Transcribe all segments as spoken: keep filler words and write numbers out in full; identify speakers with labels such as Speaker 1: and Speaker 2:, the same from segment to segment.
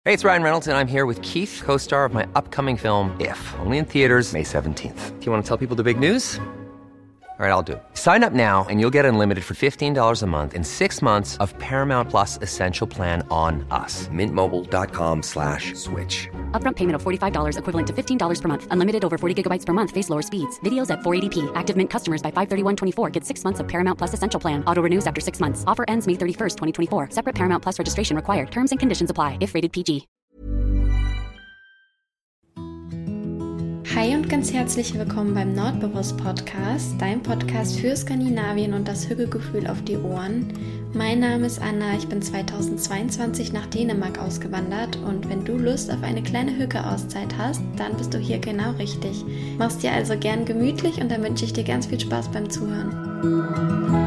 Speaker 1: Hey, it's Ryan Reynolds, and I'm here with Keith, co-star of my upcoming film, If, only in theaters May seventeenth. Do you want to tell people the big news? All right, I'll do it. Sign up now and you'll get unlimited for fifteen dollars a month and six months of Paramount Plus Essential Plan on us. Mint Mobile dot com slash switch.
Speaker 2: Upfront payment of forty-five dollars equivalent to fifteen dollars per month. Unlimited over forty gigabytes per month. Face lower speeds. Videos at four eighty p. Active Mint customers by five thirty-one twenty-four get six months of Paramount Plus Essential Plan. Auto renews after six months. Offer ends May thirty-first, twenty twenty-four. Separate Paramount Plus registration required. Terms and conditions apply if rated P G.
Speaker 3: Hi und ganz herzlich willkommen beim Nordbewusst Podcast, dein Podcast für Skandinavien und das Hügelgefühl auf die Ohren. Mein Name ist Anna, ich bin zweitausendzweiundzwanzig nach Dänemark ausgewandert und wenn du Lust auf eine kleine Hüge-Auszeit hast, dann bist du hier genau richtig. Mach's dir also gern gemütlich und dann wünsche ich dir ganz viel Spaß beim Zuhören.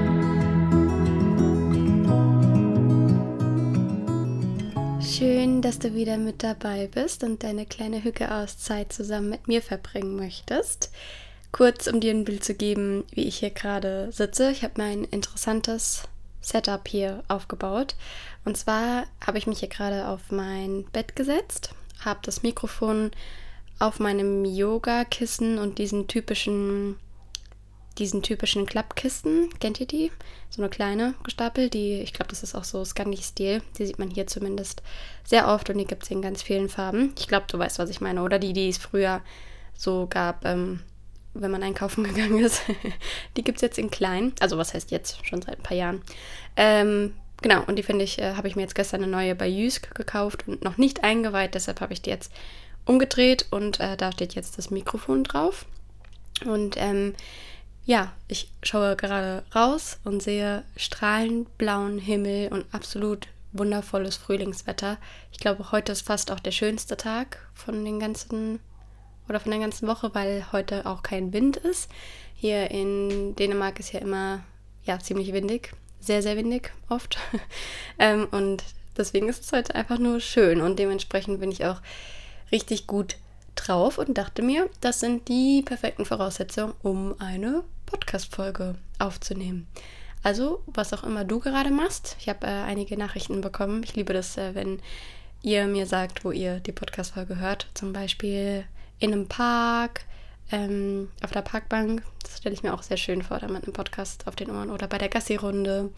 Speaker 3: Schön, dass du wieder mit dabei bist und deine kleine Hüge-Auszeit zusammen mit mir verbringen möchtest. Kurz, um dir ein Bild zu geben, wie ich hier gerade sitze. Ich habe mein interessantes Setup hier aufgebaut. Und zwar habe ich mich hier gerade auf mein Bett gesetzt, habe das Mikrofon auf meinem Yoga-Kissen und diesen typischen... diesen typischen Klappkisten, kennt ihr die? So eine kleine gestapelt, die, ich glaube, das ist auch so Scandi-Stil. Die sieht man hier zumindest sehr oft und die gibt es in ganz vielen Farben. Ich glaube, du weißt, was ich meine. Oder die, die es früher so gab, ähm, wenn man einkaufen gegangen ist. Die gibt es jetzt in klein. Also was heißt jetzt? Schon seit ein paar Jahren. Ähm, genau, und die finde ich, äh, habe ich mir jetzt gestern eine neue bei Jysk gekauft und noch nicht eingeweiht. Deshalb habe ich die jetzt umgedreht und äh, da steht jetzt das Mikrofon drauf. Und ähm, ja, ich schaue gerade raus und sehe strahlend blauen Himmel und absolut wundervolles Frühlingswetter. Ich glaube, heute ist fast auch der schönste Tag von den ganzen oder von der ganzen Woche, weil heute auch kein Wind ist. Hier in Dänemark ist ja immer ja ziemlich windig, sehr, sehr windig oft. ähm, und deswegen ist es heute einfach nur schön und dementsprechend bin ich auch richtig gut drauf und dachte mir, das sind die perfekten Voraussetzungen, um eine Podcast-Folge aufzunehmen. Also, was auch immer du gerade machst. Ich habe äh, einige Nachrichten bekommen. Ich liebe das, äh, wenn ihr mir sagt, wo ihr die Podcast-Folge hört. Zum Beispiel in einem Park, ähm, auf der Parkbank. Das stelle ich mir auch sehr schön vor, da mit einem Podcast auf den Ohren. Oder bei der Gassi-Runde.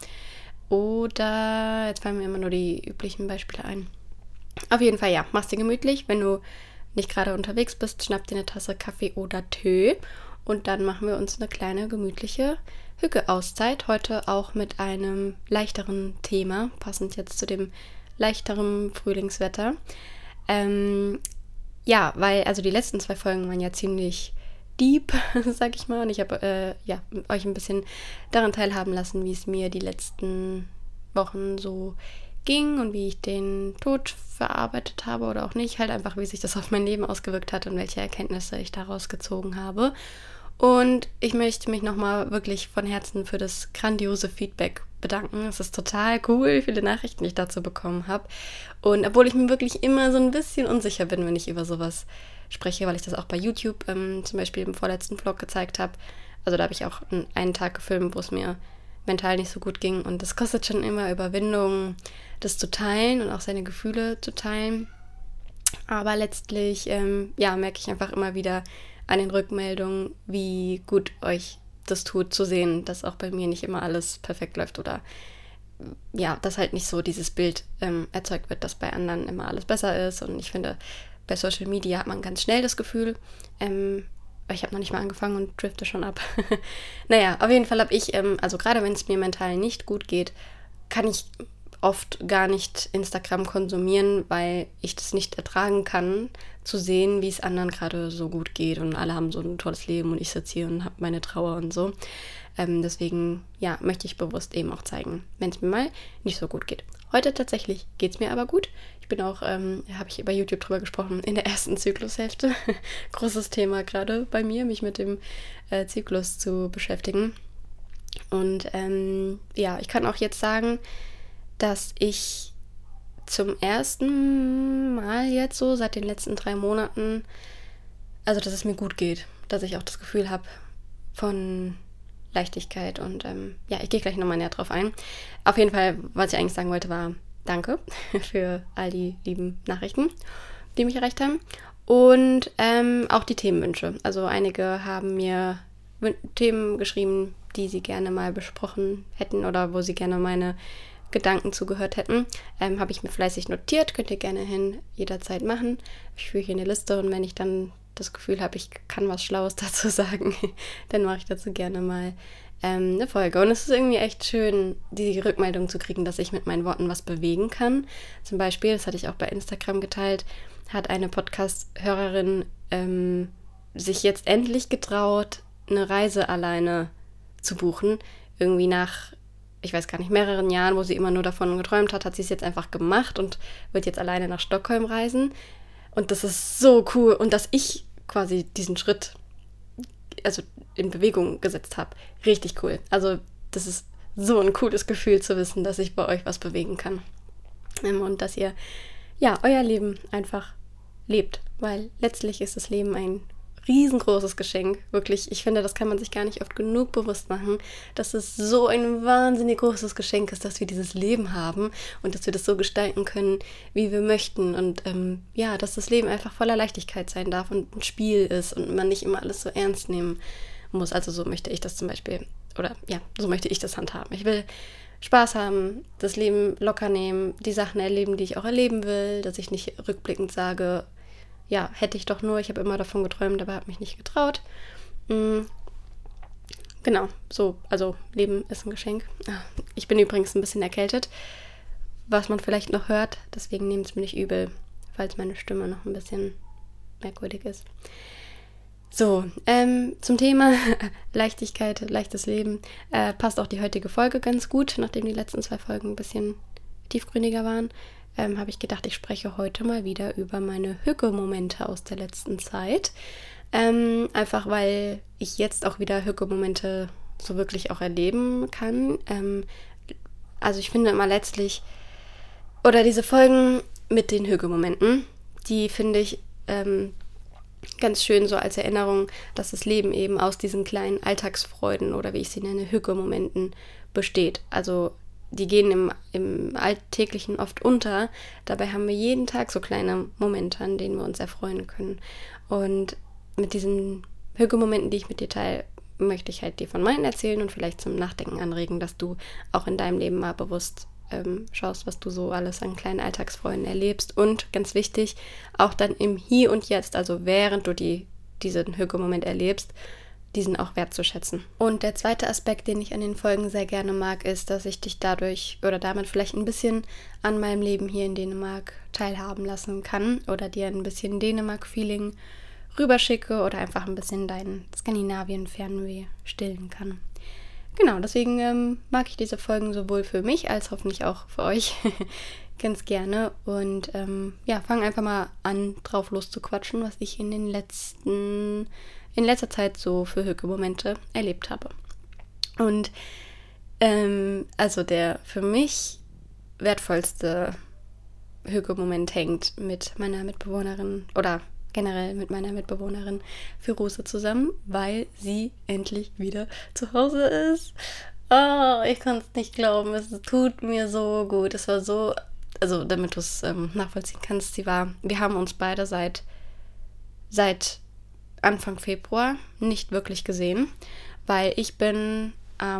Speaker 3: Oder, jetzt fallen mir immer nur die üblichen Beispiele ein. Auf jeden Fall, ja, mach's dir gemütlich. Wenn du nicht gerade unterwegs bist, schnapp dir eine Tasse Kaffee oder Tee. Und dann machen wir uns eine kleine, gemütliche Hüge-Auszeit. Heute auch mit einem leichteren Thema, passend jetzt zu dem leichteren Frühlingswetter. Ähm, ja, weil, also die letzten zwei Folgen waren ja ziemlich deep, sag ich mal. Und ich habe äh, ja, euch ein bisschen daran teilhaben lassen, wie es mir die letzten Wochen so ging und wie ich den Tod verarbeitet habe oder auch nicht. Halt einfach, wie sich das auf mein Leben ausgewirkt hat und welche Erkenntnisse ich daraus gezogen habe. Und ich möchte mich nochmal wirklich von Herzen für das grandiose Feedback bedanken. Es ist total cool, wie viele Nachrichten ich dazu bekommen habe. Und obwohl ich mir wirklich immer so ein bisschen unsicher bin, wenn ich über sowas spreche, weil ich das auch bei YouTube ähm, zum Beispiel im vorletzten Vlog gezeigt habe. Also da habe ich auch einen Tag gefilmt, wo es mir mental nicht so gut ging. Und das kostet schon immer Überwindung, das zu teilen und auch seine Gefühle zu teilen. Aber letztlich, ähm, ja, merke ich einfach immer wieder an den Rückmeldungen, wie gut euch das tut, zu sehen, dass auch bei mir nicht immer alles perfekt läuft oder ja, dass halt nicht so dieses Bild ähm, erzeugt wird, dass bei anderen immer alles besser ist. Und ich finde, bei Social Media hat man ganz schnell das Gefühl, ähm, ich habe noch nicht mal angefangen und drifte schon ab. Naja, auf jeden Fall habe ich, ähm, also gerade wenn es mir mental nicht gut geht, kann ich oft gar nicht Instagram konsumieren, weil ich das nicht ertragen kann, zu sehen, wie es anderen gerade so gut geht und alle haben so ein tolles Leben und ich sitze hier und habe meine Trauer und so. Ähm, deswegen, ja, möchte ich bewusst eben auch zeigen, wenn es mir mal nicht so gut geht. Heute tatsächlich geht es mir aber gut. Ich bin auch, ähm, habe ich bei YouTube drüber gesprochen, in der ersten Zyklushälfte. Großes Thema gerade bei mir, mich mit dem äh, Zyklus zu beschäftigen. Und ähm, ja, ich kann auch jetzt sagen, dass ich zum ersten Mal jetzt so seit den letzten drei Monaten, also dass es mir gut geht, dass ich auch das Gefühl habe von Leichtigkeit und ähm, ja, ich gehe gleich nochmal näher drauf ein. Auf jeden Fall, was ich eigentlich sagen wollte, war, danke für all die lieben Nachrichten, die mich erreicht haben. Und ähm, auch die Themenwünsche. Also einige haben mir w- Themen geschrieben, die sie gerne mal besprochen hätten oder wo sie gerne meine Gedanken zugehört hätten. Ähm, habe ich mir fleißig notiert, könnt ihr gerne hin jederzeit machen. Ich führe hier eine Liste und wenn ich dann das Gefühl habe, ich kann was Schlaues dazu sagen, dann mache ich dazu gerne mal ähm, eine Folge. Und es ist irgendwie echt schön, die Rückmeldung zu kriegen, dass ich mit meinen Worten was bewegen kann. Zum Beispiel, das hatte ich auch bei Instagram geteilt, hat eine Podcast-Hörerin ähm, sich jetzt endlich getraut, eine Reise alleine zu buchen. Irgendwie nach, ich weiß gar nicht, mehreren Jahren, wo sie immer nur davon geträumt hat, hat sie es jetzt einfach gemacht und wird jetzt alleine nach Stockholm reisen. Und das ist so cool. Und dass ich quasi diesen Schritt also in Bewegung gesetzt habe. Richtig cool. Also das ist so ein cooles Gefühl zu wissen, dass ich bei euch was bewegen kann. Ähm, und dass ihr, ja, euer Leben einfach lebt. Weil letztlich ist das Leben ein riesengroßes Geschenk. Wirklich, ich finde, das kann man sich gar nicht oft genug bewusst machen, dass es so ein wahnsinnig großes Geschenk ist, dass wir dieses Leben haben und dass wir das so gestalten können, wie wir möchten. Und ähm, ja, dass das Leben einfach voller Leichtigkeit sein darf und ein Spiel ist und man nicht immer alles so ernst nehmen muss. Also so möchte ich das zum Beispiel, oder ja, so möchte ich das handhaben. Ich will Spaß haben, das Leben locker nehmen, die Sachen erleben, die ich auch erleben will, dass ich nicht rückblickend sage, ja, hätte ich doch nur, ich habe immer davon geträumt, aber habe mich nicht getraut. Mhm. Genau, so, also Leben ist ein Geschenk. Ich bin übrigens ein bisschen erkältet, was man vielleicht noch hört, deswegen nehmt es mir nicht übel, falls meine Stimme noch ein bisschen merkwürdig ist. So, ähm, zum Thema Leichtigkeit, leichtes Leben, äh, passt auch die heutige Folge ganz gut, nachdem die letzten zwei Folgen ein bisschen tiefgründiger waren. Ähm, habe ich gedacht, ich spreche heute mal wieder über meine Hücke-Momente aus der letzten Zeit. Ähm, einfach weil ich jetzt auch wieder Hücke-Momente so wirklich auch erleben kann. Ähm, also ich finde immer letztlich, oder diese Folgen mit den Hücke-Momenten, die finde ich ähm, ganz schön so als Erinnerung, dass das Leben eben aus diesen kleinen Alltagsfreuden oder wie ich sie nenne, Hücke-Momenten besteht. Also die gehen im, im Alltäglichen oft unter. Dabei haben wir jeden Tag so kleine Momente, an denen wir uns erfreuen können. Und mit diesen Hücke-Momenten, die ich mit dir teile, möchte ich halt dir von meinen erzählen und vielleicht zum Nachdenken anregen, dass du auch in deinem Leben mal bewusst ähm, schaust, was du so alles an kleinen Alltagsfreuden erlebst. Und ganz wichtig, auch dann im Hier und Jetzt, also während du die, diesen Hücke-Moment erlebst, diesen auch wertzuschätzen. Und der zweite Aspekt, den ich an den Folgen sehr gerne mag, ist, dass ich dich dadurch oder damit vielleicht ein bisschen an meinem Leben hier in Dänemark teilhaben lassen kann oder dir ein bisschen Dänemark-Feeling rüberschicke oder einfach ein bisschen dein Skandinavien-Fernweh stillen kann. Genau, deswegen ähm, mag ich diese Folgen sowohl für mich als hoffentlich auch für euch ganz gerne. Und ähm, ja, fang einfach mal an, drauf loszuquatschen, was ich in den letzten in letzter Zeit so für Hücke-Momente erlebt habe. Und ähm, also der für mich wertvollste Hücke-Moment hängt mit meiner Mitbewohnerin oder generell mit meiner Mitbewohnerin Firose zusammen, weil sie endlich wieder zu Hause ist. Oh, ich kann es nicht glauben, es tut mir so gut. Es war so, also damit du es ähm, nachvollziehen kannst, sie war, wir haben uns beide seit seit Anfang Februar nicht wirklich gesehen, weil ich bin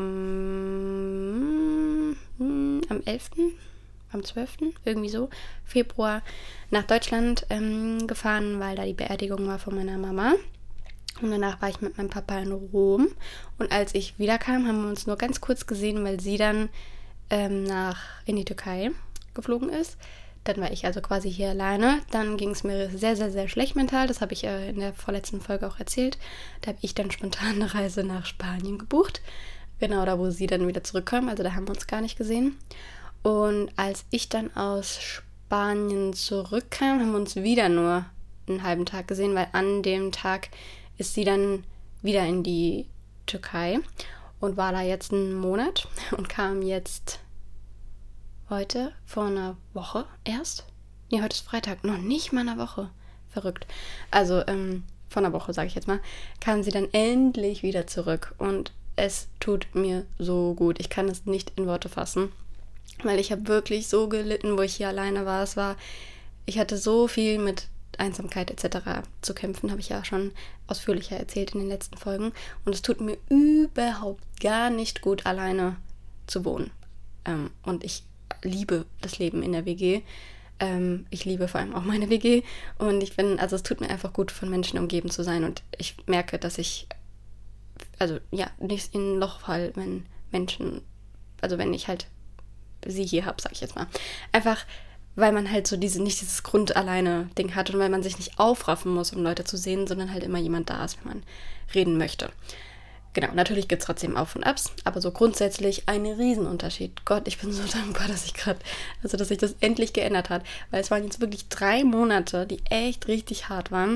Speaker 3: am, am elften, am zwölften, irgendwie so, Februar nach Deutschland ähm, gefahren, weil da die Beerdigung war von meiner Mama. Und danach war ich mit meinem Papa in Rom. Und als ich wiederkam, haben wir uns nur ganz kurz gesehen, weil sie dann ähm, nach in die Türkei geflogen ist. Dann war ich also quasi hier alleine. Dann ging es mir sehr, sehr, sehr schlecht mental. Das habe ich äh, in der vorletzten Folge auch erzählt. Da habe ich dann spontan eine Reise nach Spanien gebucht. Genau da, wo sie dann wieder zurückkam. Also da haben wir uns gar nicht gesehen. Und als ich dann aus Spanien zurückkam, haben wir uns wieder nur einen halben Tag gesehen, weil an dem Tag ist sie dann wieder in die Türkei und war da jetzt einen Monat und kam jetzt heute vor einer Woche erst. Nee, heute ist Freitag, noch nicht mal eine Woche. Verrückt. Also ähm, vor einer Woche, sage ich jetzt mal, kam sie dann endlich wieder zurück und es tut mir so gut. Ich kann es nicht in Worte fassen. weil ich habe wirklich so gelitten, wo ich hier alleine war. Es war, ich hatte so viel mit Einsamkeit et cetera zu kämpfen, habe ich ja schon ausführlicher erzählt in den letzten Folgen. Und es tut mir überhaupt gar nicht gut, alleine zu wohnen. Ähm, und ich liebe das Leben in der W G. Ähm, ich liebe vor allem auch meine W G. Und ich bin, also es tut mir einfach gut, von Menschen umgeben zu sein. Und ich merke, dass ich, also ja, nicht in ein Loch fall, wenn Menschen, also wenn ich halt sie hier habe, sag ich jetzt mal. Einfach, weil man halt so diese, nicht dieses Grund-alleine-Ding hat und weil man sich nicht aufraffen muss, um Leute zu sehen, sondern halt immer jemand da ist, wenn man reden möchte. Genau, natürlich gibt es trotzdem Auf und Abs, aber so grundsätzlich ein Riesenunterschied. Gott, ich bin so dankbar, dass ich gerade, also dass sich das endlich geändert hat, weil es waren jetzt wirklich drei Monate, die echt richtig hart waren.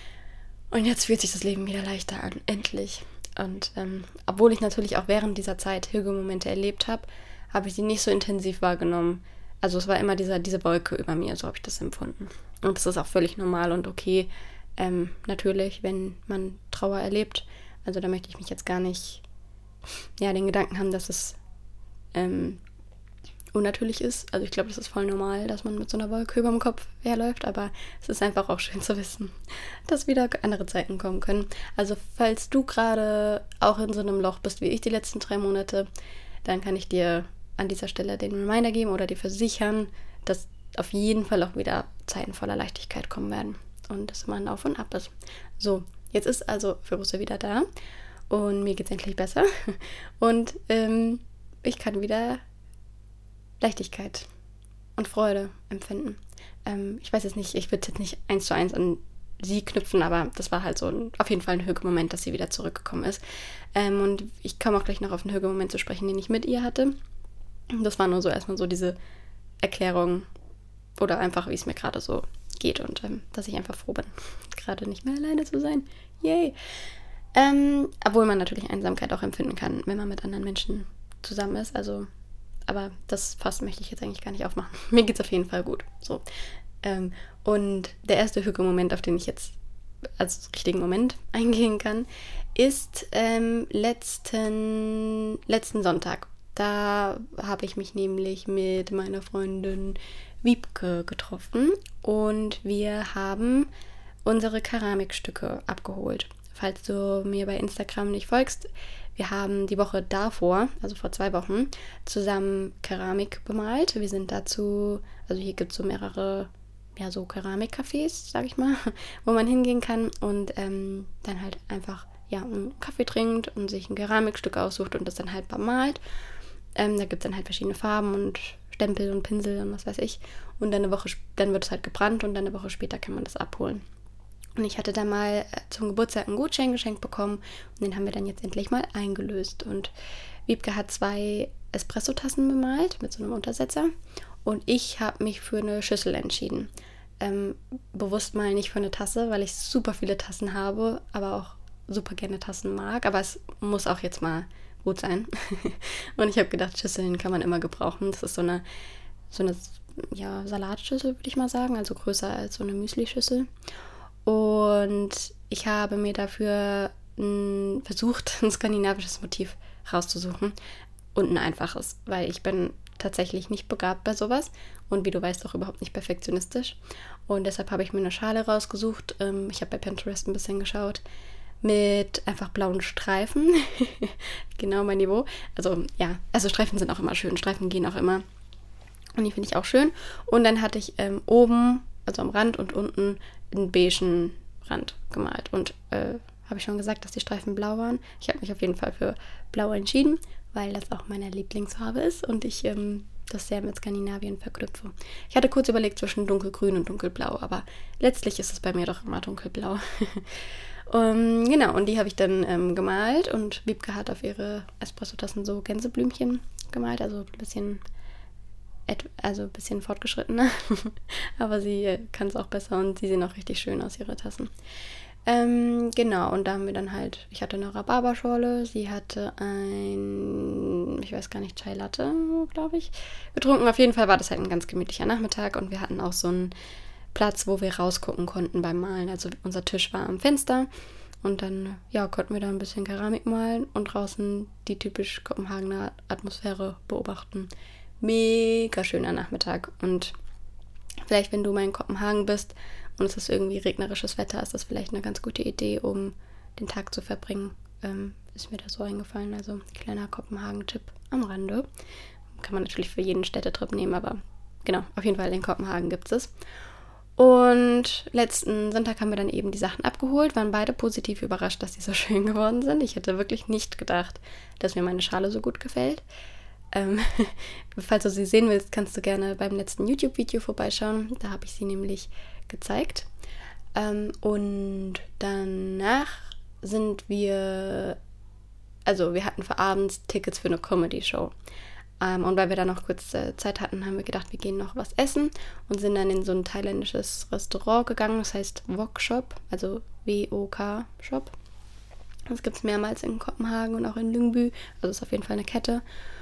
Speaker 3: Und jetzt fühlt sich das Leben wieder leichter an, endlich. Und ähm, obwohl ich natürlich auch während dieser Zeit Hügelmomente erlebt habe, habe ich die nicht so intensiv wahrgenommen. Also es war immer dieser, diese Wolke über mir, so habe ich das empfunden. Und das ist auch völlig normal und okay, ähm, natürlich, wenn man Trauer erlebt. Also da möchte ich mich jetzt gar nicht, ja, den Gedanken haben, dass es ähm, unnatürlich ist. Also ich glaube, das ist voll normal, dass man mit so einer Wolke über dem Kopf herläuft, aber es ist einfach auch schön zu wissen, dass wieder andere Zeiten kommen können. Also falls du gerade auch in so einem Loch bist wie ich die letzten drei Monate, dann kann ich dir an dieser Stelle den Reminder geben oder dir versichern, dass auf jeden Fall auch wieder Zeiten voller Leichtigkeit kommen werden und dass man auf und ab ist. So, jetzt ist also Feruze wieder da und mir geht's endlich besser und ähm, ich kann wieder Leichtigkeit und Freude empfinden. Ähm, ich weiß jetzt nicht, ich würde jetzt nicht eins zu eins an sie knüpfen, aber das war halt so ein, auf jeden Fall ein Hügelmoment, dass sie wieder zurückgekommen ist. Ähm, und ich komme auch gleich noch auf einen Hügelmoment zu sprechen, den ich mit ihr hatte. Das war nur so erstmal so diese Erklärung oder einfach, wie es mir gerade so geht und ähm, dass ich einfach froh bin, gerade nicht mehr alleine zu sein. Yay! Ähm, obwohl man natürlich Einsamkeit auch empfinden kann, wenn man mit anderen Menschen zusammen ist. Also, aber das Fass möchte ich jetzt eigentlich gar nicht aufmachen. Mir geht's auf jeden Fall gut. So. Ähm, und der erste Hügelmoment, auf den ich jetzt als richtigen Moment eingehen kann, ist ähm, letzten, letzten Sonntag. Da habe ich mich nämlich mit meiner Freundin Wiebke getroffen und wir haben unsere Keramikstücke abgeholt. Falls du mir bei Instagram nicht folgst, wir haben die Woche davor, also vor zwei Wochen, zusammen Keramik bemalt. Wir sind dazu, also hier gibt es so mehrere, ja so Keramikcafés, sag ich mal, wo man hingehen kann und ähm, dann halt einfach ja einen Kaffee trinkt und sich ein Keramikstück aussucht und das dann halt bemalt. Ähm, da gibt es dann halt verschiedene Farben und Stempel und Pinsel und was weiß ich. Und dann eine Woche, dann wird es halt gebrannt und dann eine Woche später kann man das abholen. Und ich hatte da mal zum Geburtstag einen Gutschein geschenkt bekommen und den haben wir dann jetzt endlich mal eingelöst. Und Wiebke hat zwei Espresso-Tassen bemalt mit so einem Untersetzer und ich habe mich für eine Schüssel entschieden. Ähm, bewusst mal nicht für eine Tasse, weil ich super viele Tassen habe, aber auch super gerne Tassen mag. Aber es muss auch jetzt mal gut sein. Und ich habe gedacht, Schüsseln kann man immer gebrauchen. Das ist so eine, so eine ja, Salatschüssel, würde ich mal sagen, also größer als so eine Müsli-Schüssel. Und ich habe mir dafür m, versucht, ein skandinavisches Motiv rauszusuchen und ein einfaches, weil ich bin tatsächlich nicht begabt bei sowas und wie du weißt auch überhaupt nicht perfektionistisch. Und deshalb habe ich mir eine Schale rausgesucht. Ähm, ich habe bei Pinterest ein bisschen geschaut, mit einfach blauen Streifen. Genau mein Niveau. Also ja, also Streifen sind auch immer schön. Streifen gehen auch immer. Und die finde ich auch schön. Und dann hatte ich ähm, oben, also am Rand und unten, einen beigen Rand gemalt. Und äh, habe ich schon gesagt, dass die Streifen blau waren. Ich habe mich auf jeden Fall für blau entschieden, weil das auch meine Lieblingsfarbe ist und ich ähm, das sehr mit Skandinavien verknüpfe. Ich hatte kurz überlegt zwischen dunkelgrün und dunkelblau, aber letztlich ist es bei mir doch immer dunkelblau. Um, genau, und die habe ich dann ähm, gemalt und Wiebke hat auf ihre Espresso-Tassen so Gänseblümchen gemalt, also ein bisschen, also ein bisschen fortgeschrittener, aber sie äh, kann es auch besser und sie sehen auch richtig schön aus, ihre Tassen. Ähm, genau, und da haben wir dann halt, ich hatte eine Rhabarberschorle, sie hatte ein, ich weiß gar nicht, Chai Latte, glaube ich, getrunken. Auf jeden Fall war das halt ein ganz gemütlicher Nachmittag und wir hatten auch so einen Platz, wo wir rausgucken konnten beim Malen. Also unser Tisch war am Fenster und dann, ja, konnten wir da ein bisschen Keramik malen und draußen die typisch Kopenhagener Atmosphäre beobachten mega schöner Nachmittag. Und vielleicht, wenn du mal in Kopenhagen bist und es ist irgendwie regnerisches Wetter, ist das vielleicht eine ganz gute Idee, um den Tag zu verbringen. Ähm, ist mir da so eingefallen. Also kleiner Kopenhagen-Tipp am Rande. Kann man natürlich für jeden Städtetrip nehmen, aber genau, auf jeden Fall in Kopenhagen gibt es. Und letzten Sonntag haben wir dann eben die Sachen abgeholt, waren beide positiv überrascht, dass die so schön geworden sind. Ich hätte wirklich nicht gedacht, dass mir meine Schale so gut gefällt. Ähm, falls du sie sehen willst, kannst du gerne beim letzten YouTube-Video vorbeischauen. Da habe ich sie nämlich gezeigt. Ähm, und danach sind wir, also wir hatten für abends Tickets für eine Comedy-Show. Ähm, und weil wir da noch kurz äh, Zeit hatten, haben wir gedacht, wir gehen noch was essen und sind dann in so ein thailändisches Restaurant gegangen, das heißt Wok Shop, also W O K Shop. Das gibt es mehrmals in Kopenhagen und auch in Lyngby, also ist auf jeden Fall eine Kette.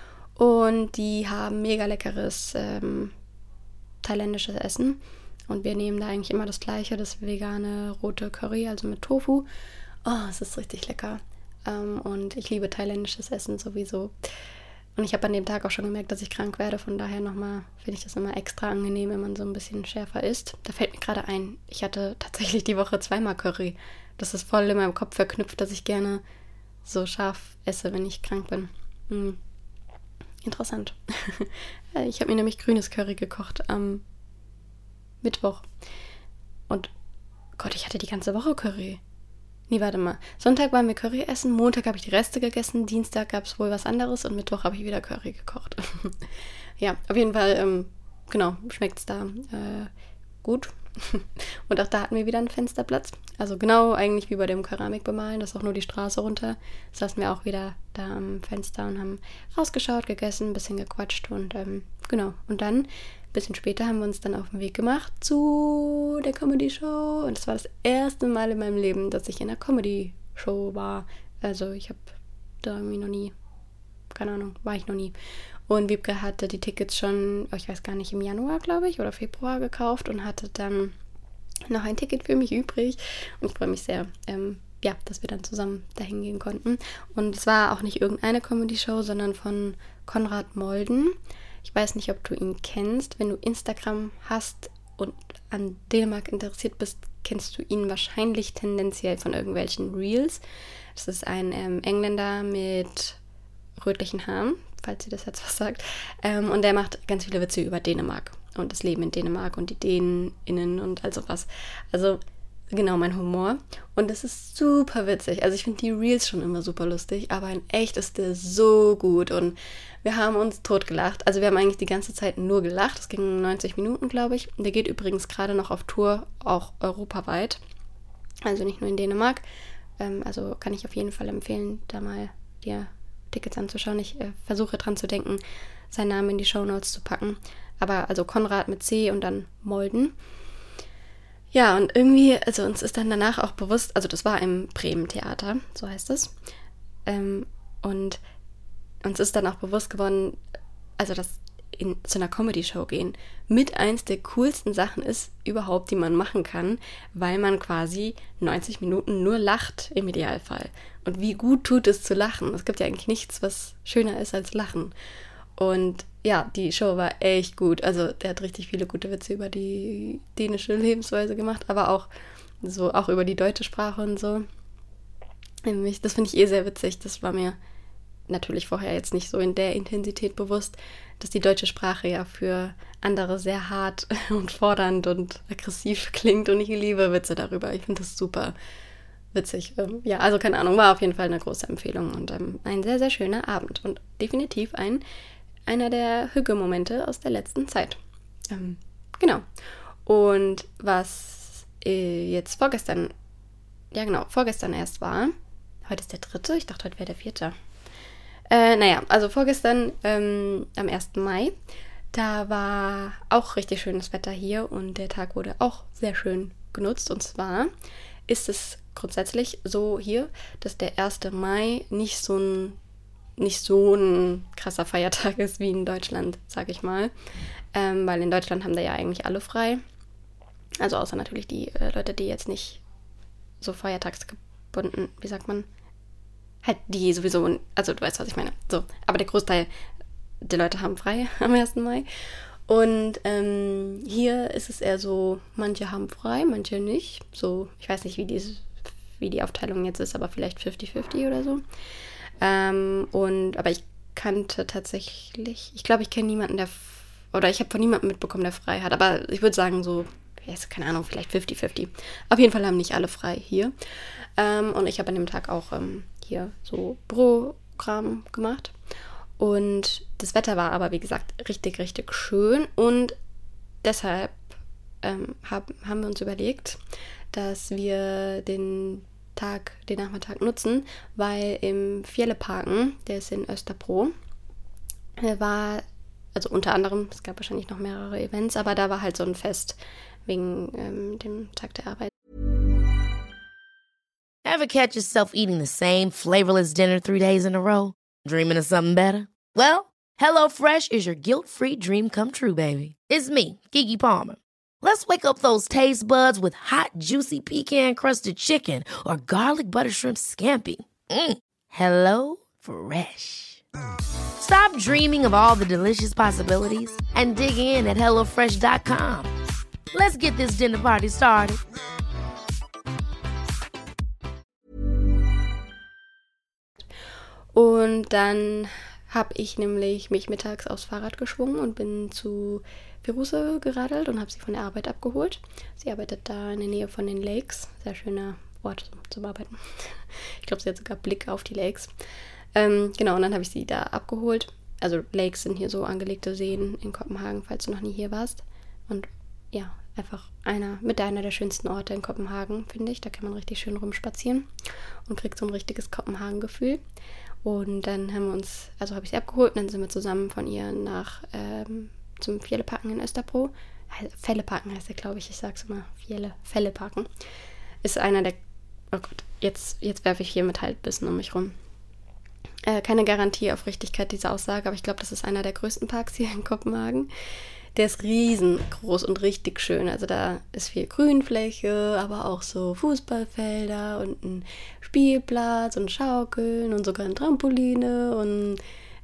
Speaker 3: Und die haben mega leckeres ähm, thailändisches Essen und wir nehmen da eigentlich immer das gleiche, das vegane rote Curry, also mit Tofu. Oh, es ist richtig lecker ähm, und ich liebe thailändisches Essen sowieso. Und ich habe an dem Tag auch schon gemerkt, dass ich krank werde. Von daher nochmal finde ich das immer extra angenehm, wenn man so ein bisschen schärfer isst. Da fällt mir gerade ein, ich hatte tatsächlich die Woche zweimal Curry. Das ist voll in meinem Kopf verknüpft, dass ich gerne so scharf esse, wenn ich krank bin. Hm. Interessant. Ich habe mir nämlich grünes Curry gekocht am Mittwoch. Und Gott, ich hatte die ganze Woche Curry. Nee, warte mal. Sonntag waren wir Curry essen, Montag habe ich die Reste gegessen, Dienstag gab es wohl was anderes und Mittwoch habe ich wieder Curry gekocht. Ja, auf jeden Fall, ähm, genau, schmeckt es da äh, gut. Und auch da hatten wir wieder einen Fensterplatz. Also genau eigentlich wie bei dem Keramikbemalen, das ist auch nur die Straße runter. Das saßen wir auch wieder da am Fenster und haben rausgeschaut, gegessen, ein bisschen gequatscht und ähm, genau. Und dann, ein bisschen später, haben wir uns dann auf den Weg gemacht zu der Comedy-Show. Und das war das erste Mal in meinem Leben, dass ich in einer Comedy-Show war. Also ich habe da irgendwie noch nie, keine Ahnung, war ich noch nie. Und Wiebke hatte die Tickets schon, ich weiß gar nicht, im Januar, glaube ich, oder Februar gekauft und hatte dann noch ein Ticket für mich übrig. Und ich freue mich sehr, ähm, ja, dass wir dann zusammen dahin gehen konnten. Und es war auch nicht irgendeine Comedy-Show, sondern von Konrad Molden. Ich weiß nicht, ob du ihn kennst. Wenn du Instagram hast und an Dänemark interessiert bist, kennst du ihn wahrscheinlich tendenziell von irgendwelchen Reels. Das ist ein ähm, Engländer mit rötlichen Haaren, falls ihr das jetzt was sagt. Ähm, und der macht ganz viele Witze über Dänemark und das Leben in Dänemark und die DänInnen und all sowas. Also genau mein Humor. Und das ist super witzig. Also ich finde die Reels schon immer super lustig, aber in echt ist der so gut und wir haben uns totgelacht. Also wir haben eigentlich die ganze Zeit nur gelacht. Es ging neunzig Minuten, glaube ich. Der geht übrigens gerade noch auf Tour, auch europaweit. Also nicht nur in Dänemark. Ähm, also kann ich auf jeden Fall empfehlen, da mal dir Tickets anzuschauen. Ich äh, versuche dran zu denken, seinen Namen in die Shownotes zu packen. Aber also Konrad mit C und dann Molden. Ja, und irgendwie, also uns ist dann danach auch bewusst, also das war im Bremen Theater, so heißt es. Ähm, und uns ist dann auch bewusst geworden, also dass in zu einer Comedy-Show gehen mit eins der coolsten Sachen ist überhaupt, die man machen kann, weil man quasi neunzig Minuten nur lacht im Idealfall. Und wie gut tut es zu lachen? Es gibt ja eigentlich nichts, was schöner ist als Lachen. Und ja, die Show war echt gut. Also der hat richtig viele gute Witze über die dänische Lebensweise gemacht, aber auch so auch über die deutsche Sprache und so. Das finde ich eh sehr witzig. Das war mir natürlich vorher jetzt nicht so in der Intensität bewusst, dass die deutsche Sprache ja für andere sehr hart und fordernd und aggressiv klingt und ich liebe Witze darüber. Ich finde das super witzig. Ja, also keine Ahnung, war auf jeden Fall eine große Empfehlung und ähm, ein sehr, sehr schöner Abend und definitiv ein, einer der Hüge-Momente aus der letzten Zeit. Ähm, genau. Und was äh, jetzt vorgestern, ja genau, vorgestern erst war, heute ist der dritte, ich dachte, heute wäre der vierte. Äh, naja, also vorgestern ähm, am ersten Mai, da war auch richtig schönes Wetter hier und der Tag wurde auch sehr schön genutzt. Und zwar ist es grundsätzlich so hier, dass der erste Mai nicht so ein, nicht so ein krasser Feiertag ist wie in Deutschland, sag ich mal. Ähm, weil in Deutschland haben da ja eigentlich alle frei. Also außer natürlich die äh, Leute, die jetzt nicht so feiertagsgebunden, wie sagt man, halt die sowieso, also du weißt, was ich meine. So, aber der Großteil die Leute haben frei am ersten Mai. Und ähm, hier ist es eher so, manche haben frei, manche nicht. So, ich weiß nicht, wie die, wie die Aufteilung jetzt ist, aber vielleicht fünfzig fünfzig oder so. Ähm, und, aber ich kannte tatsächlich, ich glaube, ich kenne niemanden, der, oder ich habe von niemandem mitbekommen, der frei hat. Aber ich würde sagen so, keine Ahnung, vielleicht fünfzig fünfzig. Auf jeden Fall haben nicht alle frei hier. Ähm, und ich habe an dem Tag auch ähm, hier so Bürokram gemacht. Und das Wetter war aber, wie gesagt, richtig, richtig schön. Und deshalb ähm, hab, haben wir uns überlegt, dass wir den Tag, den Nachmittag nutzen, weil im Fjelle-Parken, der ist in Österbro, war, also unter anderem, es gab wahrscheinlich noch mehrere Events, aber da war halt so ein Fest wegen ähm, dem Tag der Arbeit.
Speaker 4: Ever catch yourself eating the same flavorless dinner three days in a row? Dreaming of something better? Well, HelloFresh is your guilt-free dream come true, baby. It's me, Keke Palmer. Let's wake up those taste buds with hot, juicy pecan-crusted chicken or garlic butter shrimp scampi. Mm. Hello Fresh. Stop dreaming of all the delicious possibilities and dig in at hello fresh dot com. Let's get this dinner party started.
Speaker 3: Und dann habe ich nämlich mich mittags aufs Fahrrad geschwungen und bin zu Firuse geradelt und habe sie von der Arbeit abgeholt. Sie arbeitet da in der Nähe von den Lakes. Sehr schöner Ort zum Arbeiten. Ich glaube, sie hat sogar Blick auf die Lakes. Ähm, genau, und dann habe ich sie da abgeholt. Also Lakes sind hier so angelegte Seen in Kopenhagen, falls du noch nie hier warst. Und ja, einfach einer mit einer der schönsten Orte in Kopenhagen, finde ich. Da kann man richtig schön rumspazieren und kriegt so ein richtiges Kopenhagen-Gefühl. Und dann haben wir uns, also habe ich sie abgeholt und dann sind wir zusammen von ihr nach ähm, zum Fjelle-Parken in Österbro. Felle-Parken heißt der, glaube ich. Ich sage es immer. Fjelle, Felle-Parken. Ist einer der, oh Gott, jetzt, jetzt werfe ich hier mit Halbwissen um mich rum. Äh, keine Garantie auf Richtigkeit dieser Aussage, aber ich glaube, das ist einer der größten Parks hier in Kopenhagen. Der ist riesengroß und richtig schön. Also da ist viel Grünfläche, aber auch so Fußballfelder und ein Spielplatz und Schaukeln und sogar ein Trampoline und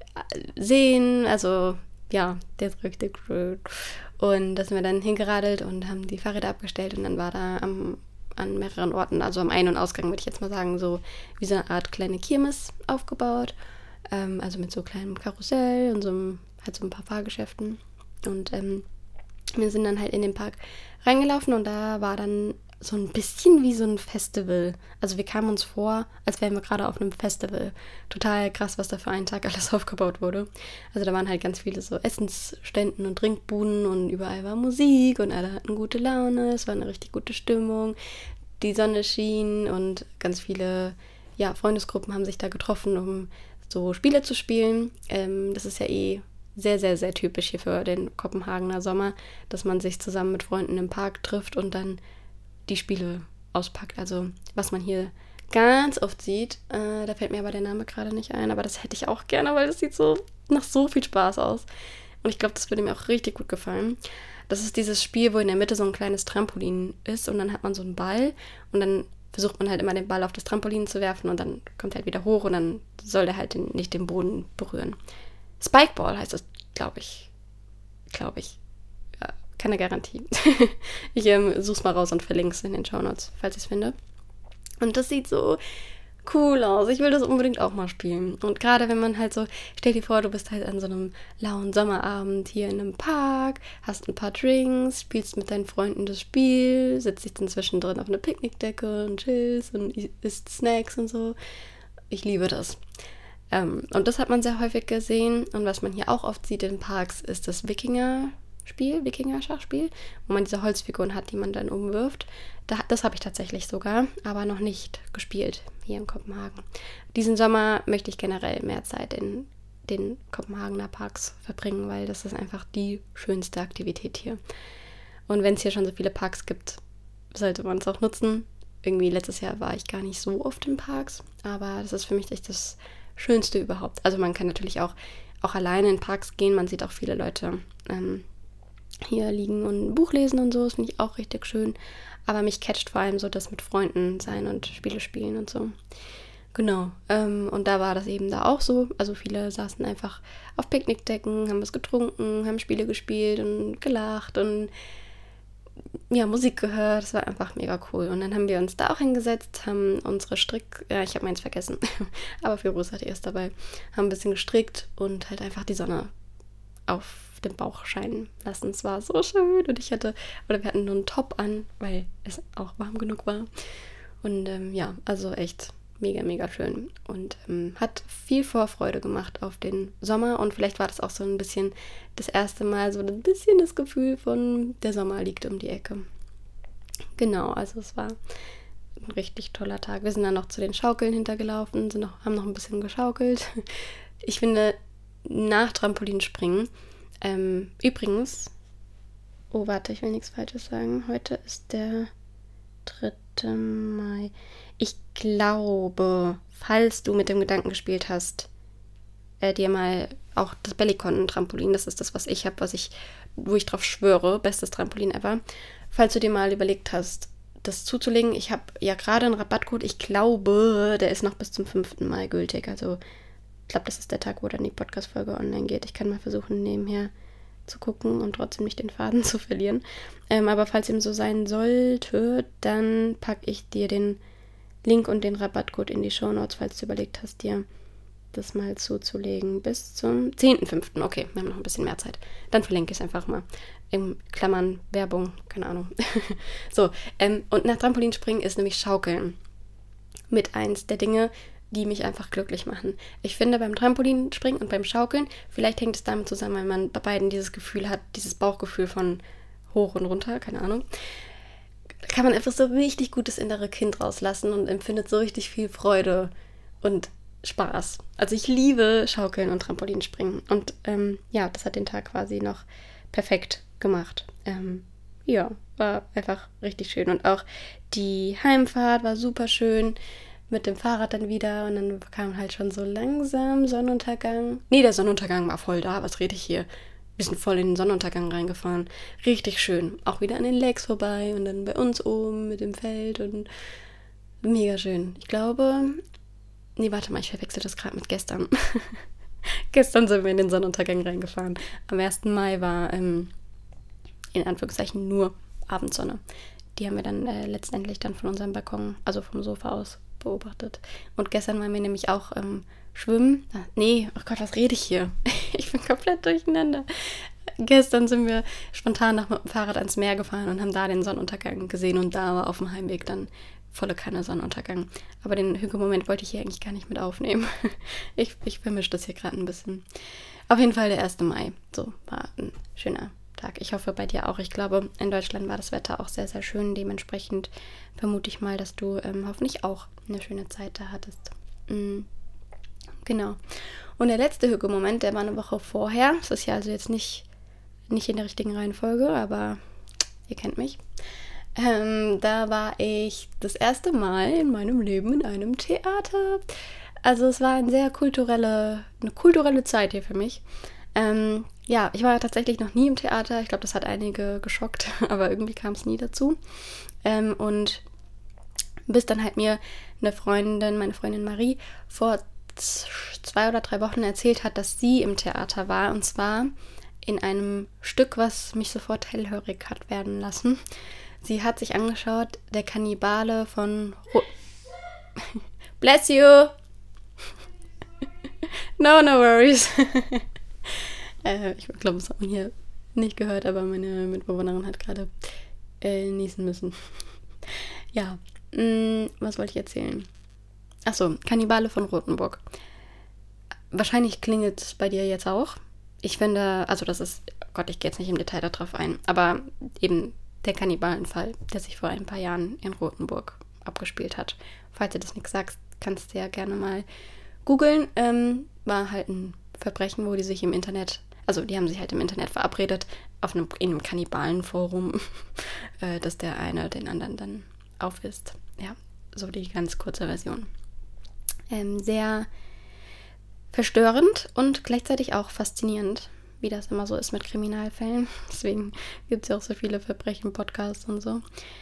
Speaker 3: Seen. Also ja, der ist richtig schön. Und da sind wir dann hingeradelt und haben die Fahrräder abgestellt und dann war da am, an mehreren Orten, also am Ein- und Ausgang, würde ich jetzt mal sagen, so wie so eine Art kleine Kirmes aufgebaut. Ähm, also mit so kleinem Karussell und so, einem, halt so ein paar Fahrgeschäften. Und ähm, wir sind dann halt in den Park reingelaufen und da war dann so ein bisschen wie so ein Festival. Also wir kamen uns vor, als wären wir gerade auf einem Festival. Total krass, was da für einen Tag alles aufgebaut wurde. Also da waren halt ganz viele so Essensständen und Trinkbuden und überall war Musik und alle hatten gute Laune. Es war eine richtig gute Stimmung. Die Sonne schien und ganz viele ja, Freundesgruppen haben sich da getroffen, um so Spiele zu spielen. Ähm, das ist ja eh sehr, sehr, sehr typisch hier für den Kopenhagener Sommer, dass man sich zusammen mit Freunden im Park trifft und dann die Spiele auspackt. Also was man hier ganz oft sieht, äh, da fällt mir aber der Name gerade nicht ein, aber das hätte ich auch gerne, weil das sieht so nach so viel Spaß aus. Und ich glaube, das würde mir auch richtig gut gefallen. Das ist dieses Spiel, wo in der Mitte so ein kleines Trampolin ist und dann hat man so einen Ball und dann versucht man halt immer den Ball auf das Trampolin zu werfen und dann kommt er halt wieder hoch und dann soll der halt den, nicht den Boden berühren. Spikeball heißt das, glaube ich. Glaube ich. Ja, keine Garantie. ich ähm, suche es mal raus und verlinke es in den Shownotes, falls ich es finde. Und das sieht so cool aus. Ich will das unbedingt auch mal spielen. Und gerade wenn man halt so, stell dir vor, du bist halt an so einem lauen Sommerabend hier in einem Park, hast ein paar Drinks, spielst mit deinen Freunden das Spiel, setzt dich dann zwischendrin auf eine Picknickdecke und chillst und isst Snacks und so. Ich liebe das. Ähm, und das hat man sehr häufig gesehen. Und was man hier auch oft sieht in Parks, ist das Wikinger-Spiel, Wikinger-Schachspiel, wo man diese Holzfiguren hat, die man dann umwirft. Da, das habe ich tatsächlich sogar, aber noch nicht gespielt hier in Kopenhagen. Diesen Sommer möchte ich generell mehr Zeit in den Kopenhagener Parks verbringen, weil das ist einfach die schönste Aktivität hier. Und wenn es hier schon so viele Parks gibt, sollte man es auch nutzen. Irgendwie letztes Jahr war ich gar nicht so oft in Parks, aber das ist für mich echt das Schönste überhaupt. Also man kann natürlich auch, auch alleine in Parks gehen. Man sieht auch viele Leute ähm, hier liegen und ein Buch lesen und so. Das finde ich auch richtig schön. Aber mich catcht vor allem so das mit Freunden sein und Spiele spielen und so. Genau, ähm, und da war das eben da auch so. Also viele saßen einfach auf Picknickdecken, haben was getrunken, haben Spiele gespielt und gelacht und ja, Musik gehört. Das war einfach mega cool. Und dann haben wir uns da auch hingesetzt, haben unsere Strick... Ja, ich habe meins vergessen, aber Firoz hatte erst dabei. Haben ein bisschen gestrickt und halt einfach die Sonne auf den Bauch scheinen lassen. Es war so schön und ich hatte... Oder wir hatten nur einen Top an, weil es auch warm genug war. Und ähm, ja, also echt... mega, mega schön und ähm, hat viel Vorfreude gemacht auf den Sommer und vielleicht war das auch so ein bisschen das erste Mal so ein bisschen das Gefühl von der Sommer liegt um die Ecke. Genau, also es war ein richtig toller Tag. Wir sind dann noch zu den Schaukeln hintergelaufen, sind noch, haben noch ein bisschen geschaukelt. Ich finde, nach Trampolinspringen, ähm, übrigens, oh warte, ich will nichts Falsches sagen, heute ist der dritte Mai. Ich glaube, falls du mit dem Gedanken gespielt hast, äh, dir mal auch das Bellycon-Trampolin, das ist das, was ich habe, was ich, wo ich drauf schwöre, bestes Trampolin ever, falls du dir mal überlegt hast, das zuzulegen, ich habe ja gerade einen Rabattcode, ich glaube, der ist noch bis zum fünften Mai gültig, also ich glaube, das ist der Tag, wo dann die Podcast-Folge online geht. Ich kann mal versuchen, nebenher zu gucken und trotzdem nicht den Faden zu verlieren. Ähm, aber falls ihm so sein sollte, dann packe ich dir den Link und den Rabattcode in die Shownotes, falls du überlegt hast, dir das mal zuzulegen. Bis zum zehnten fünften Okay, wir haben noch ein bisschen mehr Zeit. Dann verlinke ich es einfach mal. In Klammern, Werbung, keine Ahnung. so, ähm, und nach Trampolinspringen ist nämlich Schaukeln mit eins der Dinge, die mich einfach glücklich machen. Ich finde, beim Trampolinspringen und beim Schaukeln, vielleicht hängt es damit zusammen, weil man bei beiden dieses Gefühl hat, dieses Bauchgefühl von hoch und runter, keine Ahnung, kann man einfach so richtig gut das innere Kind rauslassen und empfindet so richtig viel Freude und Spaß. Also ich liebe Schaukeln und Trampolinspringen und ähm, ja, das hat den Tag quasi noch perfekt gemacht. Ähm, ja, war einfach richtig schön und auch die Heimfahrt war super schön. Mit dem Fahrrad dann wieder und dann kam halt schon so langsam Sonnenuntergang. Nee, der Sonnenuntergang war voll da, was rede ich hier? Wir sind voll in den Sonnenuntergang reingefahren. Richtig schön. Auch wieder an den Lakes vorbei und dann bei uns oben mit dem Feld und mega schön. Ich glaube, nee, warte mal, ich verwechsel das gerade mit gestern. Gestern sind wir in den Sonnenuntergang reingefahren. Am ersten Mai war ähm, in Anführungszeichen nur Abendsonne. Die haben wir dann äh, letztendlich dann von unserem Balkon, also vom Sofa aus, beobachtet. Und gestern waren wir nämlich auch ähm, schwimmen. Ah, nee, oh Gott, was rede ich hier? Ich bin komplett durcheinander. Gestern sind wir spontan noch mit dem Fahrrad ans Meer gefahren und haben da den Sonnenuntergang gesehen und da war auf dem Heimweg dann volle Kanne Sonnenuntergang. Aber den Hügelmoment wollte ich hier eigentlich gar nicht mit aufnehmen. Ich, ich vermische das hier gerade ein bisschen. Auf jeden Fall der erste Mai. So, war ein schöner Tag. Ich hoffe bei dir auch. Ich glaube, in Deutschland war das Wetter auch sehr, sehr schön. Dementsprechend vermute ich mal, dass du ähm, hoffentlich auch eine schöne Zeit da hattest. Mhm. Genau. Und der letzte Hügelmoment, der war eine Woche vorher. Das ist ja also jetzt nicht, nicht in der richtigen Reihenfolge, aber ihr kennt mich. Ähm, da war ich das erste Mal in meinem Leben in einem Theater. Also es war eine sehr kulturelle, eine kulturelle Zeit hier für mich. Ähm, ja, ich war tatsächlich noch nie im Theater. Ich glaube, das hat einige geschockt, aber irgendwie kam es nie dazu. Ähm, und bis dann halt mir eine Freundin, meine Freundin Marie, vor zwei oder drei Wochen erzählt hat, dass sie im Theater war. Und zwar in einem Stück, was mich sofort hellhörig hat werden lassen. Sie hat sich angeschaut, der Kannibale von... Ro- Bless you! No, no worries. äh, ich glaube, das hat man hier nicht gehört, aber meine Mitbewohnerin hat gerade äh, niesen müssen. Ja, mh, was wollte ich erzählen? Achso, Kannibale von Rothenburg. Wahrscheinlich klingelt es bei dir jetzt auch. Ich finde, also das ist, Gott, ich gehe jetzt nicht im Detail darauf ein, aber eben der Kannibalenfall, der sich vor ein paar Jahren in Rothenburg abgespielt hat. Falls du das nicht sagst, kannst du ja gerne mal googeln. Ähm, war halt ein Verbrechen, wo die sich im Internet, also die haben sich halt im Internet verabredet, auf einem, in einem Kannibalenforum, äh, dass der eine den anderen dann aufisst. Ja, so die ganz kurze Version. Ähm, sehr verstörend und gleichzeitig auch faszinierend, wie das immer so ist mit Kriminalfällen. Deswegen gibt es ja auch so viele Verbrechen-Podcasts und so.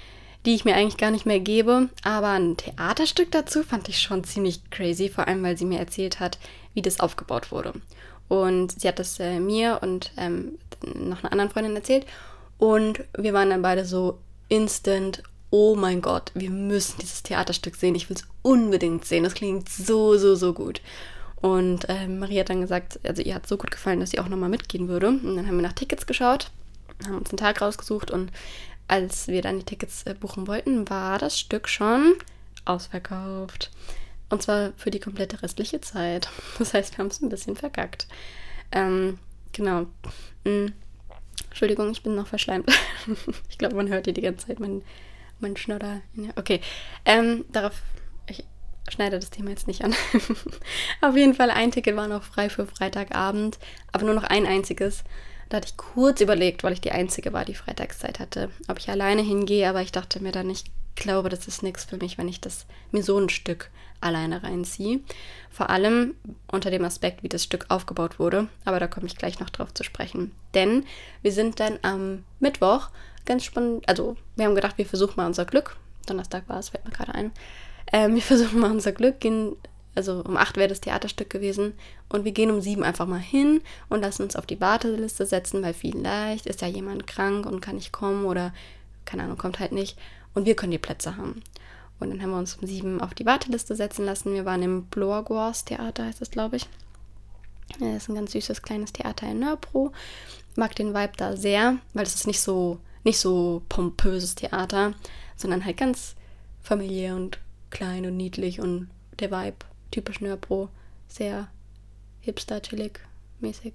Speaker 3: die ich mir eigentlich gar nicht mehr gebe. Aber ein Theaterstück dazu fand ich schon ziemlich crazy, vor allem, weil sie mir erzählt hat, wie das aufgebaut wurde. Und sie hat das äh, mir und ähm, noch einer anderen Freundin erzählt. Und wir waren dann beide so instant, oh mein Gott, wir müssen dieses Theaterstück sehen. Ich will es unbedingt sehen. Das klingt so, so, so gut. Und äh, Marie hat dann gesagt, also ihr hat es so gut gefallen, dass sie auch nochmal mitgehen würde. Und dann haben wir nach Tickets geschaut, haben uns einen Tag rausgesucht und als wir dann die Tickets äh, buchen wollten, war das Stück schon ausverkauft. Und zwar für die komplette restliche Zeit. Das heißt, wir haben es ein bisschen verkackt. Ähm, genau. Hm. Entschuldigung, ich bin noch verschleimt. Ich glaube, man hört hier die ganze Zeit meinen mein Schnodder. Okay, ähm, darauf, ich schneide das Thema jetzt nicht an. Auf jeden Fall, ein Ticket war noch frei für Freitagabend, aber nur noch ein einziges. Da hatte ich kurz überlegt, weil ich die Einzige war, die Freitagszeit hatte, ob ich alleine hingehe, aber ich dachte mir dann, ich glaube, das ist nichts für mich, wenn ich das mir so ein Stück alleine reinziehe. Vor allem unter dem Aspekt, wie das Stück aufgebaut wurde, aber da komme ich gleich noch drauf zu sprechen. Denn wir sind dann am Mittwoch ganz spannend, also wir haben gedacht, wir versuchen mal unser Glück. Donnerstag war es, fällt mir gerade ein. Ähm, wir versuchen mal unser Glück, gehen, also um acht wäre das Theaterstück gewesen und wir gehen um sieben einfach mal hin und lassen uns auf die Warteliste setzen, weil vielleicht ist ja jemand krank und kann nicht kommen oder, keine Ahnung, kommt halt nicht und wir können die Plätze haben. Und dann haben wir uns um sieben auf die Warteliste setzen lassen. Wir waren im Blorgors Theater, heißt das, glaube ich. Das ist ein ganz süßes kleines Theater in Nörbro. Mag den Vibe da sehr, weil es ist nicht so, nicht so pompöses Theater, sondern halt ganz familiär und klein und niedlich und der Vibe, typisch Nörbro, sehr hipster, chillig mäßig.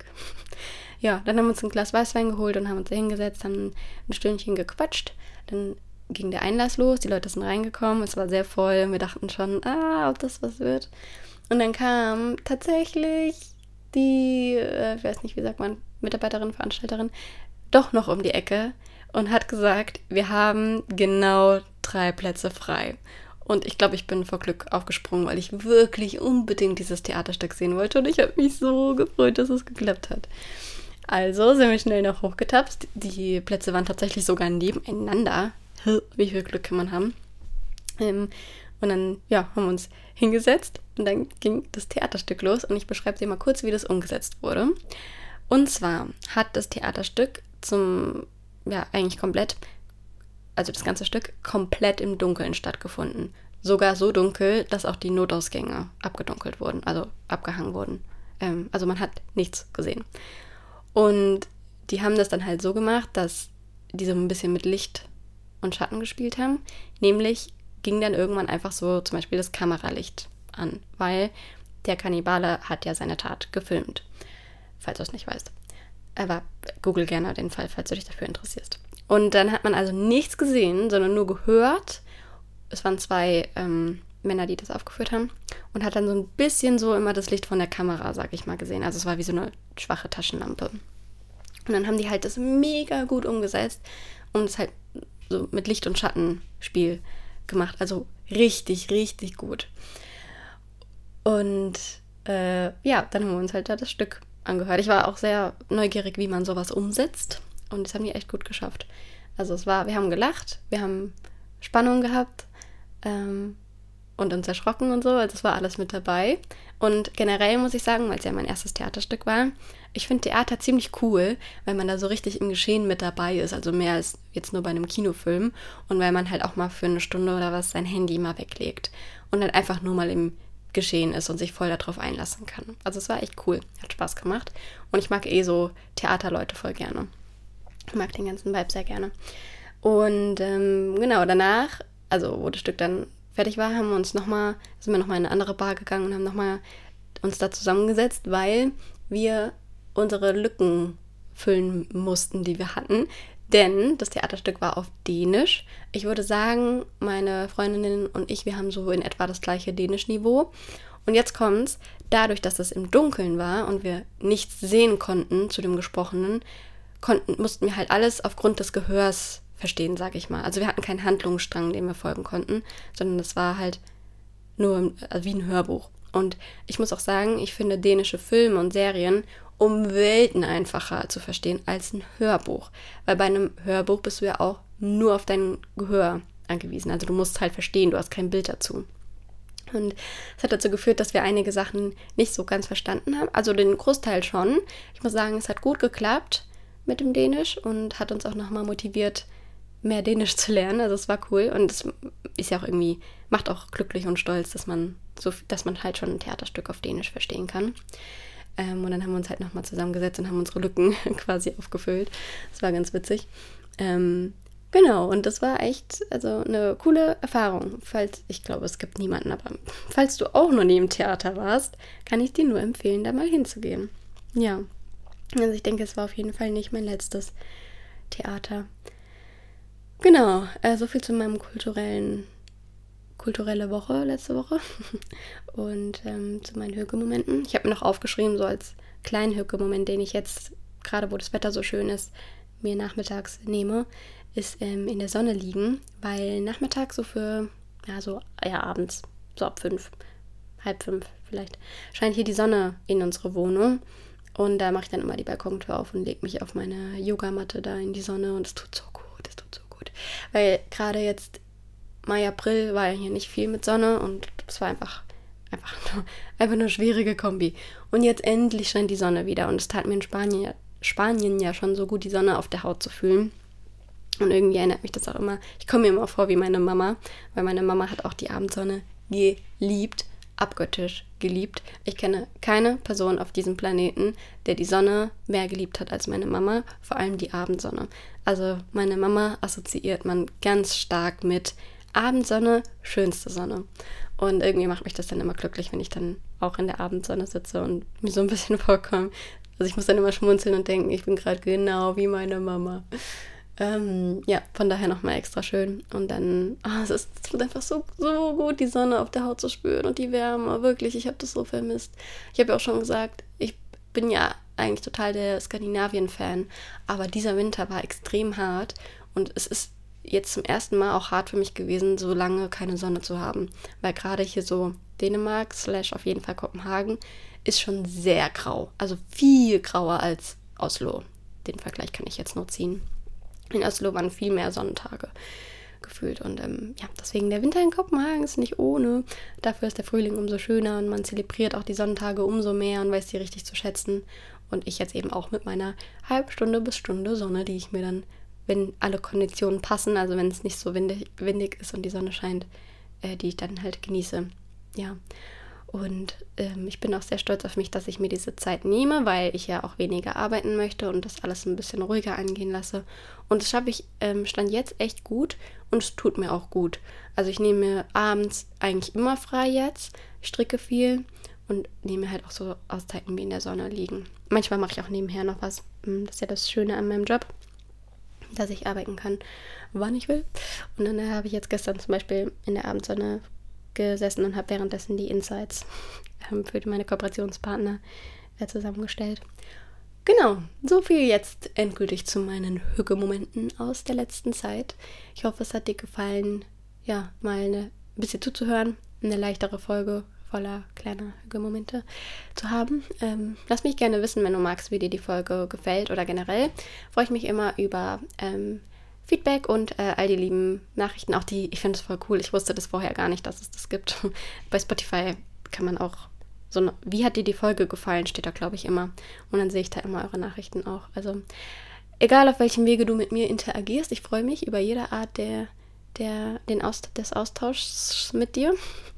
Speaker 3: Ja, dann haben wir uns ein Glas Weißwein geholt und haben uns da hingesetzt, haben ein Stündchen gequatscht. Dann ging der Einlass los, die Leute sind reingekommen, es war sehr voll und wir dachten schon, ah, ob das was wird. Und dann kam tatsächlich die, äh, ich weiß nicht, wie sagt man, Mitarbeiterin, Veranstalterin, doch noch um die Ecke und hat gesagt, wir haben genau drei Plätze frei. Und ich glaube, ich bin vor Glück aufgesprungen, weil ich wirklich unbedingt dieses Theaterstück sehen wollte und ich habe mich so gefreut, dass es geklappt hat. Also sind wir schnell noch hochgetapst. Die Plätze waren tatsächlich sogar nebeneinander. Wie viel Glück kann man haben? Ähm, und dann, ja, haben wir uns hingesetzt und dann ging das Theaterstück los und ich beschreibe dir mal kurz, wie das umgesetzt wurde. Und zwar hat das Theaterstück zum, ja, eigentlich komplett, also das ganze Stück, komplett im Dunkeln stattgefunden. Sogar so dunkel, dass auch die Notausgänge abgedunkelt wurden, also abgehangen wurden. Ähm, also man hat nichts gesehen. Und die haben das dann halt so gemacht, dass die so ein bisschen mit Licht und Schatten gespielt haben. Nämlich ging dann irgendwann einfach so zum Beispiel das Kameralicht an, weil der Kannibale hat ja seine Tat gefilmt, falls du es nicht weißt. Aber google gerne den Fall, falls du dich dafür interessierst. Und dann hat man also nichts gesehen, sondern nur gehört. Es waren zwei ähm, Männer, die das aufgeführt haben und hat dann so ein bisschen so immer das Licht von der Kamera, sag ich mal, gesehen. Also es war wie so eine schwache Taschenlampe. Und dann haben die halt das mega gut umgesetzt und es halt so mit Licht- und Schattenspiel gemacht. Also richtig, richtig gut. Und äh, ja, dann haben wir uns halt da das Stück angehört. Ich war auch sehr neugierig, wie man sowas umsetzt. Und das haben die echt gut geschafft. Also es war, wir haben gelacht, wir haben Spannung gehabt ähm, und uns erschrocken und so. Also es war alles mit dabei. Und generell muss ich sagen, weil es ja mein erstes Theaterstück war, ich finde Theater ziemlich cool, weil man da so richtig im Geschehen mit dabei ist. Also mehr als jetzt nur bei einem Kinofilm. Und weil man halt auch mal für eine Stunde oder was sein Handy mal weglegt. Und dann einfach nur mal im Geschehen ist und sich voll darauf einlassen kann. Also es war echt cool. Hat Spaß gemacht. Und ich mag eh so Theaterleute voll gerne. Ich mag den ganzen Vibe sehr gerne. Und ähm, genau, danach, also wo das Stück dann fertig war, haben wir uns nochmal, sind wir nochmal in eine andere Bar gegangen und haben nochmal uns da zusammengesetzt, weil wir unsere Lücken füllen mussten, die wir hatten. Denn das Theaterstück war auf Dänisch. Ich würde sagen, meine Freundinnen und ich, wir haben so in etwa das gleiche Dänisch-Niveau. Und jetzt kommt's, dadurch, dass es im Dunkeln war und wir nichts sehen konnten zu dem Gesprochenen, konnten, mussten wir halt alles aufgrund des Gehörs verstehen, sage ich mal. Also wir hatten keinen Handlungsstrang, dem wir folgen konnten, sondern es war halt nur also wie ein Hörbuch. Und ich muss auch sagen, ich finde dänische Filme und Serien um Welten einfacher zu verstehen als ein Hörbuch. Weil bei einem Hörbuch bist du ja auch nur auf dein Gehör angewiesen. Also du musst halt verstehen, du hast kein Bild dazu. Und es hat dazu geführt, dass wir einige Sachen nicht so ganz verstanden haben. Also den Großteil schon. Ich muss sagen, es hat gut geklappt mit dem Dänisch und hat uns auch nochmal motiviert, mehr Dänisch zu lernen. Also es war cool und es ist ja auch irgendwie, macht auch glücklich und stolz, dass man so, dass man halt schon ein Theaterstück auf Dänisch verstehen kann. Ähm, und dann haben wir uns halt nochmal zusammengesetzt und haben unsere Lücken quasi aufgefüllt. Das war ganz witzig. Ähm, Genau, und das war echt also eine coole Erfahrung. Falls, ich glaube, es gibt niemanden, aber falls du auch noch nie im Theater warst, kann ich dir nur empfehlen, da mal hinzugehen. Ja, also ich denke, es war auf jeden Fall nicht mein letztes Theater. Genau, äh, so viel zu meinem kulturellen, kulturelle Woche, letzte Woche. Und ähm, zu meinen Hüge-Momenten. Ich habe mir noch aufgeschrieben, so als kleinen Hüge-Moment, den ich jetzt, gerade wo das Wetter so schön ist, mir nachmittags nehme, ist ähm, in der Sonne liegen, weil nachmittags so für, ja so, ja abends, so ab fünf, halb fünf vielleicht, scheint hier die Sonne in unsere Wohnung und da mache ich dann immer die Balkontür auf und lege mich auf meine Yogamatte da in die Sonne und es tut so gut, es tut so gut, weil gerade jetzt Mai, April war ja hier nicht viel mit Sonne und es war einfach, einfach nur, einfach eine schwierige Kombi und jetzt endlich scheint die Sonne wieder und es tat mir in Spanien, Spanien ja schon so gut, die Sonne auf der Haut zu fühlen. Und irgendwie erinnert mich das auch immer, ich komme mir immer vor wie meine Mama, weil meine Mama hat auch die Abendsonne geliebt, abgöttisch geliebt. Ich kenne keine Person auf diesem Planeten, der die Sonne mehr geliebt hat als meine Mama, vor allem die Abendsonne. Also meine Mama assoziiert man ganz stark mit Abendsonne, schönste Sonne. Und irgendwie macht mich das dann immer glücklich, wenn ich dann auch in der Abendsonne sitze und mir so ein bisschen vorkomme. Also ich muss dann immer schmunzeln und denken, ich bin gerade genau wie meine Mama. Ähm, ja, von daher nochmal extra schön. Und dann, oh, es ist es wird einfach so, so gut, die Sonne auf der Haut zu spüren und die Wärme. Wirklich, ich habe das so vermisst. Ich habe ja auch schon gesagt, ich bin ja eigentlich total der Skandinavien-Fan. Aber dieser Winter war extrem hart. Und es ist jetzt zum ersten Mal auch hart für mich gewesen, so lange keine Sonne zu haben. Weil gerade hier so Dänemark, slash auf jeden Fall Kopenhagen, ist schon sehr grau. Also viel grauer als Oslo. Den Vergleich kann ich jetzt nur ziehen. In Oslo waren viel mehr Sonnentage gefühlt und ähm, ja, deswegen der Winter in Kopenhagen ist nicht ohne. Dafür ist der Frühling umso schöner und man zelebriert auch die Sonnentage umso mehr und weiß die richtig zu schätzen. Und ich jetzt eben auch mit meiner Halbstunde bis Stunde Sonne, die ich mir dann, wenn alle Konditionen passen, also wenn es nicht so windig, windig ist und die Sonne scheint, äh, die ich dann halt genieße. Ja. Und ähm, ich bin auch sehr stolz auf mich, dass ich mir diese Zeit nehme, weil ich ja auch weniger arbeiten möchte und das alles ein bisschen ruhiger angehen lasse. Und das schaffe ich ähm, Stand jetzt echt gut und es tut mir auch gut. Also ich nehme mir abends eigentlich immer frei jetzt, stricke viel und nehme halt auch so Auszeiten wie in der Sonne liegen. Manchmal mache ich auch nebenher noch was. Das ist ja das Schöne an meinem Job, dass ich arbeiten kann, wann ich will. Und dann habe ich jetzt gestern zum Beispiel in der Abendsonne gesessen und habe währenddessen die Insights ähm, für meine Kooperationspartner äh, zusammengestellt. Genau, so viel jetzt endgültig zu meinen Hüge-Momenten aus der letzten Zeit. Ich hoffe, es hat dir gefallen, ja, mal eine, ein bisschen zuzuhören, eine leichtere Folge voller kleiner Hüge-Momente zu haben. Ähm, lass mich gerne wissen, wenn du magst, wie dir die Folge gefällt oder generell. Freue ich mich immer über ähm, Feedback und äh, all die lieben Nachrichten, auch die, ich finde es voll cool, ich wusste das vorher gar nicht, dass es das gibt. Bei Spotify kann man auch so, eine, wie hat dir die Folge gefallen, steht da, glaube ich, immer. Und dann sehe ich da immer eure Nachrichten auch. Also, egal auf welchem Wege du mit mir interagierst, ich freue mich über jede Art der, der, den Aust- des Austauschs mit dir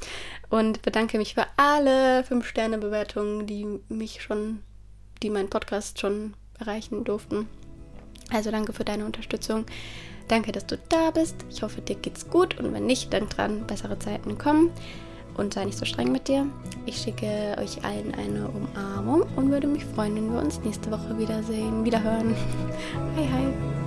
Speaker 3: und bedanke mich für alle fünf Sterne Bewertungen, die mich schon, die meinen Podcast schon erreichen durften. Also danke für deine Unterstützung. Danke, dass du da bist. Ich hoffe, dir geht's gut und wenn nicht, denk dran, bessere Zeiten kommen und sei nicht so streng mit dir. Ich schicke euch allen eine Umarmung und würde mich freuen, wenn wir uns nächste Woche wiedersehen, wiederhören. Hi, hi.